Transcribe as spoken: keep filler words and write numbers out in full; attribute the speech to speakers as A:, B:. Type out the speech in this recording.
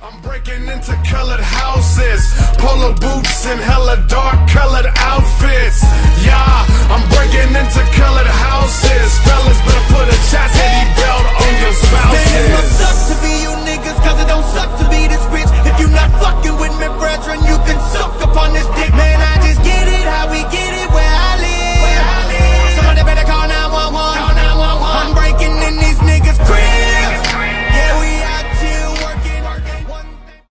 A: I'm breaking into colored houses, polo boots and hella dark colored outfits. Yeah, I'm breaking